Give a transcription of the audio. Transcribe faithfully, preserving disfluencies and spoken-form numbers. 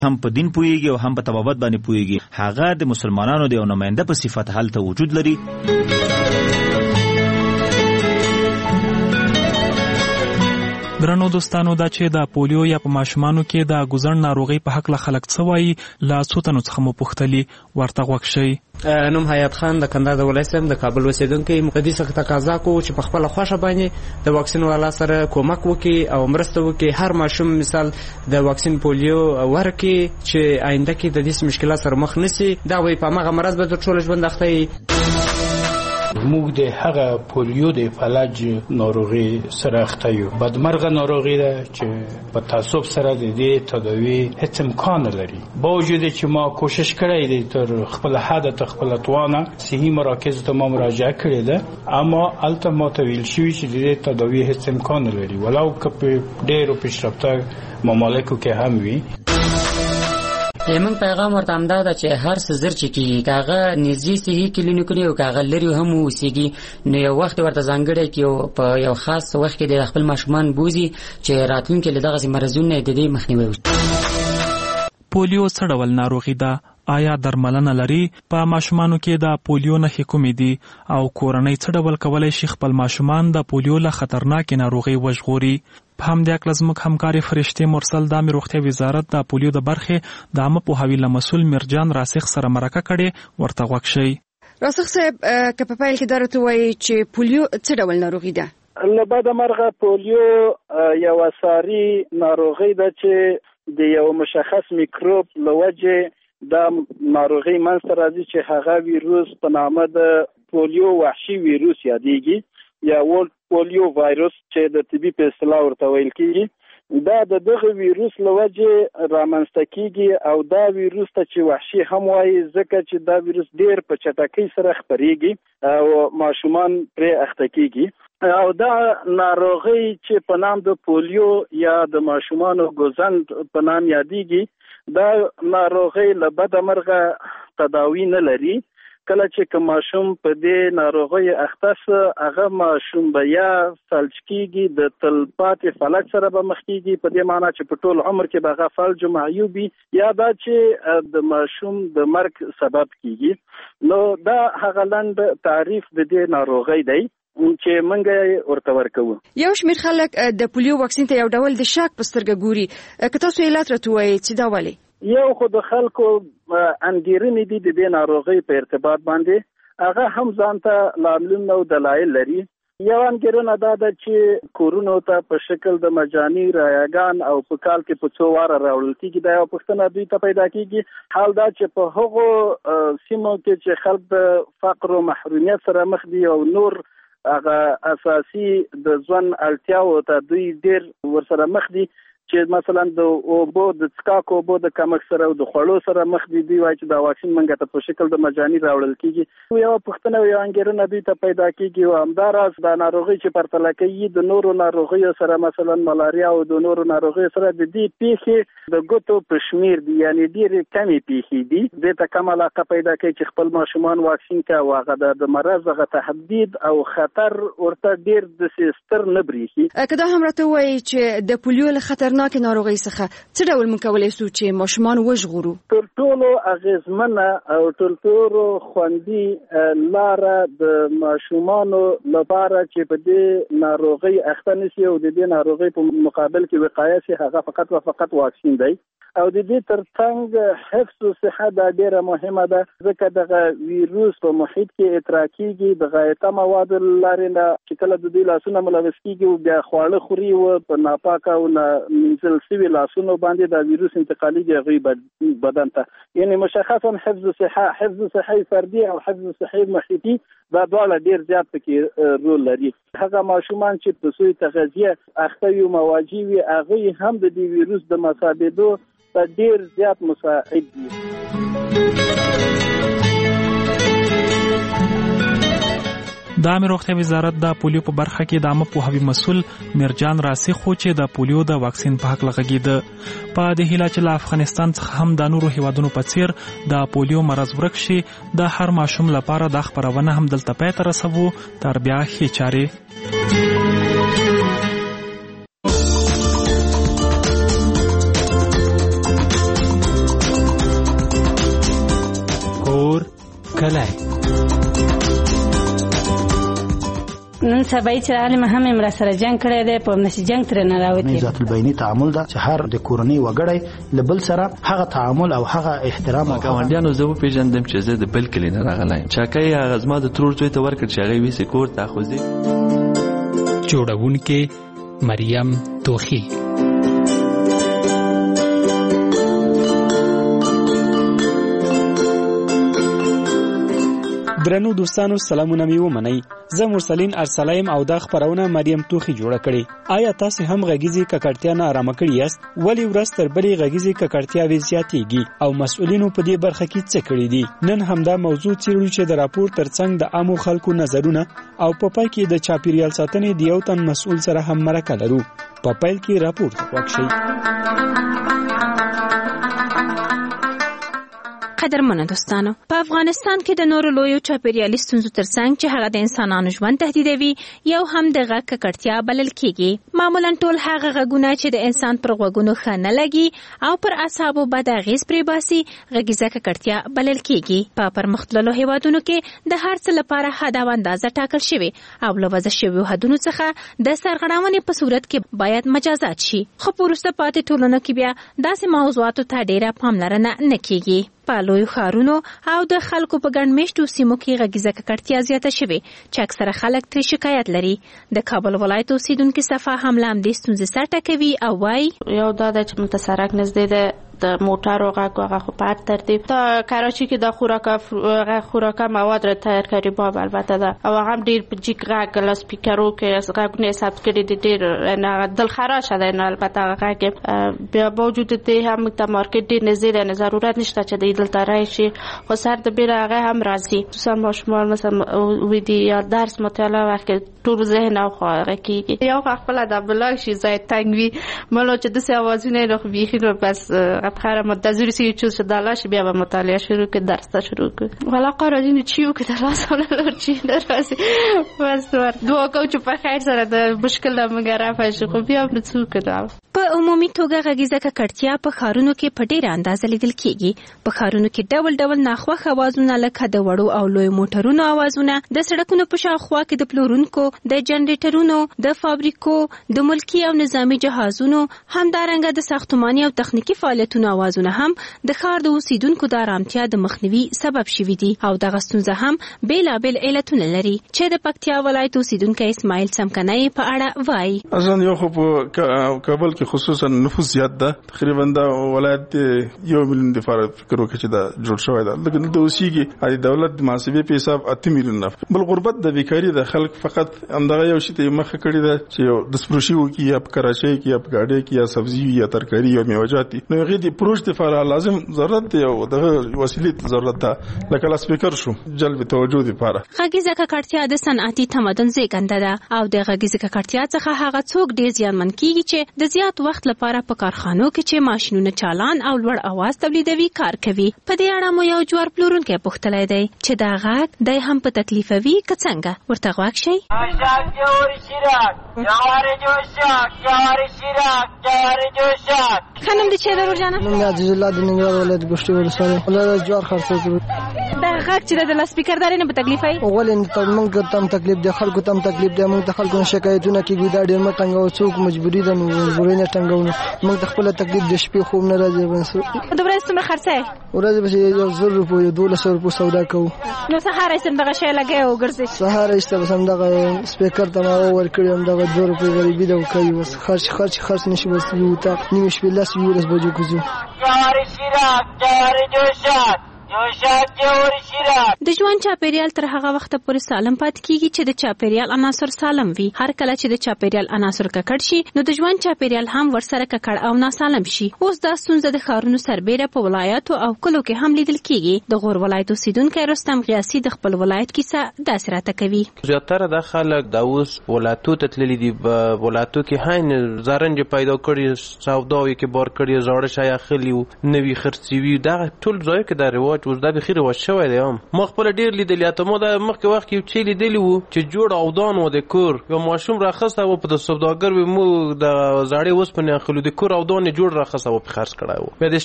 هم په دین پوهیږي او هم په طبابت باندې پوهیږي، هغه د مسلمانانو د یو نماینده په صفت هلته وجود لري. درنو دوستانو، دا چې د پولیو یا په ماشومانو کې د ګوزن ناروغي په حق له خلک څه وایي، لا څو تنو څخه مو پوښتلي، ورته غوږ شئ. نوم حیات خان د کندهار د ولایت یم، د کابل اوسېدونکی. د دې څخه تقاضا کوو چې په خپله خوښه باندې د واکسین والا سره کومک وکړي او مرسته وکړي. هر ماشوم مثال د واکسین پولیو ورکړي چې آینده کې د دې مشکلات سره مخ نشي. دا وایي په هماغه مرض به تر ټوله ژوند اخته وي. موږ د هغه پولیو د فلج ناروغي سره اخته یو. بدمرغه ناروغي ده چې په تعصب سره د دې تداوی هیڅ امکان لري. با وجود چې ما کوشش کړی دی تر خپل حد ته خپل توانه صحي مراکز ته ما مراجعه کړې ده، اما الته ما ته ویل شوي چې د دې تداوی هیڅ امکان لري، ولو که په ډېرو پیشرفته ممالکو کې هم وي. زموږ پیغام ورته همدا ده چې هر څه زر چې کېږي، که هغه نږدې صحي کلینیکونه او که هغه لرې هم واوسېږي، نو یو وخت ورته ځانګړی کړي او په یو خاص وخت کې د خپل ماشومان بوځي چې راتلونکي له دغسې مرضونو د دې مخنیوی وشي. پولیو څه ډول ناروغي ده؟ آیا درملنه لري؟ په ماشومانو کې د پولیو نښې کومې دي؟ او کورنۍ څه ډول کولی شي خپل ماشومان د پولیو له خطرناکې ناروغۍ وژغوري؟ په همدې هکله زموږ همکارې فرشتې مرسل د عامې روغتیا وزارت د پولیو د برخې د عامه پوهاوي له مسؤل میرجان راسخ سره مرکه کړې، ورته غوږ شئ. راسخ صاحب، که په پیل کې دا راته وایي چې پولیو څه ډول ناروغي ده؟ له بده مرغه پولیو یوه ساري ناروغي ده چې د یو مشخص میکروب له وجې دا ناروغي منځته راځي چې هغه ویروس په نامه د پولیو وحشي ویروس یادېږي یا ولډ پولیو وایروس چې د طبي په اصطلاح ورته ویل کېږي. دا د دغه ویروس له وجې رامنځته کېږي او دا ویروس ته چې وحشي هم وایي ځکه چې دا ویروس ډېر په چټکۍ سره خپرېږي او ماشومان پرې اخته کېږي. او دا ناروغي چې په نام د پولیو یا د ماشومانو ګوزند په نام یادېږي، دا ناروغي له بده مرغه تداوی نه لري. کله چې کوم ماشوم په دې ناروغي اخته سه، هغه ماشوم به یا فلج کېږي، د تلپاتې فلج سره به مخ کېږي، په دې معنی چې په ټول عمر کې به هغه فلج و معیوب وي، یا دا چې د ماشوم د مرګ سبب کېږي. نو دا هغه لنډ تعریف د دې ناروغۍ دی چې منګه ورته ورکوو. یو شمېر خلک د پولیو واکسین ته یو ډول د شک په سترګه ګوري، که تاسو علت راته ووایئ چې دا ولې؟ یو خو د خلکو انګېرنې دي د دې ناروغۍ په ارتباط باندې، هغه هم ځان ته لاملونه او دلایل لري. یو انګېرنه دا ده چې کورونو ته په شکل د مجاني رایاګان او په کال کې په څو واره راوړل کېږي. دا یو پوښتنه دوی ته پیدا کېږي. حال دا چې په هغو سیمو کې چې خلک د فقر او محرومیت سره مخ دي او نور هغه اساسي د ژوند اړتیاو ته دوی ډېر ورسره مخ دي، چې مثلا د اوبو د څښاک اوبو د کمښت سره او د خوړو سره مخ دي، دوی وایي چې دا واکسین منګه ته په شکل د مجاني راوړل کېږي. یو پوښتنه او یو انګېرنه دوی ته پیدا کېږي او همداراز دا ناروغي چې پرتله کوي د نورو ناروغیو سره، مثلا ملاریا او د نورو ناروغیو سره، د دې پیښې د ګوتو په شمیر دي، یعنی ډېرې کمې پیښې دي. دې ته کم علاقه پیدا کوي چې خپل ماشومان واکسین کا واغه د مرض غ تهدید او خطر ورته ډېر د ستر نه بریښي. که دا هم راته وایي چې د پولیو له خطرناک ناروغي څخه څه ډول موږ کولی شو چې ماشومان وژغورو؟ تر ټولو اغېزمنه او تر ټولو خوندي لاره د ماشومانو لپاره چې په دې ناروغي اخته نشي او د دې ناروغي په مقابل کې وقایه شي، هغه فقط او فقط واکسین دی. او د دې ترڅنګ حفظ او صحه دا ډیره مهمه ده، ځکه دغه ویروس په محیط کې اتراکیږي د غایطه موادو لارې نه، چې کله د دې لاسونه ملوث کېږي او بیا خواړه خوري او په ناپاکه او منزل سوي لاسونو باندې دا ویروس انتقالیږي هغوی بدن ته. یعنی مشخصا حفظ صحه حفظ صحي فردي او حفظ صحي محیطي دا دواړه ډیر زیات پکې رول لري. هغه ماشومان چې په سوی تغذیه اخته وي مواجه وي، هغوی هم د دې ویروس د مصابېدو ته ډیر زیات مساعد دي. د عامه روغتیا وزارت د پولیو په برخه کې د عامه پوهاوي مسؤل میرجان راسخ خو چې د پولیو د واکسین په حق لغږیده په د هیله چې له افغانستان څخه هم د نورو هیوادونو په څیر د پولیو مرض ورک شي، د هر ماشوم لپاره د خبرونه هم دلته پای ته رسوو. تر بیا ښې چارې. کلی. نن سبا چې عالم هم امر سره جنگ کړی دی په نشي جنگ تر نه راوتی. ذات البینی تعامل دا چې هر د کورنۍ وګړی لبل سره هغه تعامل او هغه احترام او ګاونډیانو زه پیژندم چې زه د بل کلی نه راغلایم. چاکای هغه زما د ترور زوی ته ورکړ چې هغه ویسي کور ته خوځي. جوړونکې مریم توخی. درنو دوستانو سلامونه می ومنئ. زه مرسلین ارسلایم او دا خبرونه مریم توخی جوړه کړي. آیا تاسو هم غږیزي ککړتیا نه آرام کړی یاست؟ ولی ورځ تر بلې غږیزي ککړتیا وی زیاتېږي او مسؤلینو په دې برخه کې څه کړی دي؟ نن همدا موضوع څیړو چې د راپور ترڅنګ د عامو خلکو نظرونه او په پای کې د چاپیریال ساتنې د یو تن مسؤل سره هم مرکه لرو. په پیل کې راپور ته وښیي. قدرمنو دوستانو، په افغانستان کې د نورو لویو چاپیریالي ستونزو ترڅنګ چې هغه د انسانانو ژوند تهدیدوي یو هم د غږ ککړتیا بلل کیږي. معمولا ټول هغه غږونه چې د انسان پر غوږونو ښه نه لګي او پر اعصابو بد اغېز پرې باسي غږیزه ککړتیا بلل کیږي. په پرمختللو هیوادونو کې د هر څه لپاره حد او اندازه ټاکل شوی او له وضع شویو حدونو څخه د سرغړونې په صورت کې باید مجازات شي. خو په وروسته پاتې ټولنو کې بیا داسې موضوعاتو ته ډیره پاملرنه نه کیږي. په لویو ښارونو او د خلکو په ګڼ مېشتو سیمو کې غږیزه ککړتیا زیاته شوې چې اکثره خلک ترې شکایت لري. د کابل ولایت اوسیدونکي صفا هم له همدې ستونزې سر ټکوي او وایي یو دا ده چې موږ ته سړک نږدې ده، د موټرو غږ هغه خو په هر ترتیب تا کراچي کې د خوراکه خوراکه مواد را تیار کړي باب البته ده او هغه هم ډېر په جیک غږ له سپیکرو کې غږونه ثبت کړي دي، ډېر نه دلخراشه ده. نه البته هغه غږ بیا باوجود دې هم ته مارکیټ ډېر نږدې ده، نه ضرورت نشته چې د دلته راشي، خو سر د بیره هغه هم راځي. خصوصا ماشومان مثلا ویدي یا درس مطالعه وخت ټول ذهن او خواږه کیږي. یو خپل د بلاګ شي زای تنګوي ملو چې د څه اوازونه نه خو بيخي نو بس بخره منتظر سي چې دالاش بیا به مطالعه شروع کړي، درس ته شروع کړي. ولا قرارین چیو کې درس ولا لورچی دراسي بس ور دوه کو چې په خیر سره د مشکل مګره فاش خو بیا په څو کړه. په عمومي توګه غږیزه ککړتیا په ښارونو کې په ډېره اندازه لیدل کیږي. په ښارونو کې ډول ډول ناخوښ اوازونه لکه د وړو او لوی موټرونو اوازونه، د سړکونو په شاوخوا کې د پلورونکو، د جنریټرونو، د فابریکو، د ملکي او نظامی جهازونو، همدارنګه د ساختماني او تخنیکی فعالیتونو اوازونه هم د ښار د اوسیدونکو د آرامتیا د مخنیوي سبب شوي دي او دغه ستونزه هم بیلابیل علتونه لري چې د پکتیا ولایت اوسیدونکی اسماعیل سمکنی په اړه وایي. اصلا یو خو په کابل کې خصوصا نفوس زیات ده، تقریبا دا ولایت یو میلیون د فرد فکر وکړي چې دا جوړ شوی ده، لکه د اوسېږي د دولت د محاسبې په حساب اته میلیون نه. بل غربت د بیکاری د خلک فقط همدغه یو شی ته مخه کړی ده چې یو د سپروشي وکي یا په کراچۍ کې یا په ګاډۍ کې یا سبزي یا ترکاری یا میوه‌جات، نو هغه د پروژې لپاره لازم ضرورت دی او دغه وسیلې ضرورت ده، لکه لاسپیکر شو جلب توجه لپاره. غږیزه ککړتیا د صنعتي تمدن زیږنده ده او د غږیزه ککړتیا څخه هغه څوک ډیر زیانمن کیږي چې د زیات وخت لپاره په کارخانو کې چې ماشینونه چالان او لوړ اواز تولیدوي کار کوي. په دې اړه مو یو جوړ پلورونکی پوښتلی دی چې دا غږ دی هم په تکلیفوي که څنګه؟ ورته غوږ شئ. ښه نوم دې چیرې ورور جانه؟ نوم مې عزیز الله د ننګرهار ولایت ګوشتې ولسوالۍ. الله جوار خرڅه کړو. دا غږ چې د لاسپیکر داري نه په تکلیفوي؟ ولې موږ ته هم تکلیف دی، خلکو ته هم تکلیف دی، موږ ته خلکو شکایتونه کېږي دا ډېر مه ټنګوه، څوک مجبوري ده نو مجبوري نه ټنګوو، موږ ته خپله تکلیف د شپې خوب نه راځي. د ورځې څومره خرڅه یې؟ ورځې پسې یو زر روپو یا دولس سوه روپو سودا کوو. نو سهار ایسته همدغه شی لګوي او ګرځي؟ سهار ایسته بس همدغه سپیکر ته ما ورکړي همدغه دوه روپۍ غریبي ده کوي، بس خرچ خرچ خرچ نه شي، بس یو ته نیمې شپې لس یولس بجو کې ځو. د ژوند چاپیریال تر هغه وخته پورې سالم پاتې کیږي چې د چاپیریال عناصر سالم وي. هر کله چې د چاپیریال عناصر ککړ شي نو د ژوند چاپیریال هم ورسره ککړ او ناسالم شي. اوس دا ستونزه د ښارونو سربیره په ولایاتو او کلو کې هم لیدل کیږي. د غور ولایت اوسیدونکی رستم غیاسي د خپل ولایت کیسه داسې راته کوي. زیاتره د خلک د اوس ولایتو ته تللي دي، ولایتو کې هاین زرنج پیدا کړي، سوداوي کې بار کړي، زاړه شی اخلي، نوي خرڅوي، دا ټول ځای کې د رواج اوس دا بخیر رواج شوی دی. هم ما خپل ډیر لیدلی، اته مو د مخکې وخت کې چې لیدلی وو چې جوړ اودان و د کور یو ماشوم راخسته و په د سوداګر مو د زاړې وسپنې اخلو د کور اودان جوړ راخسته و په خرڅ کړای و.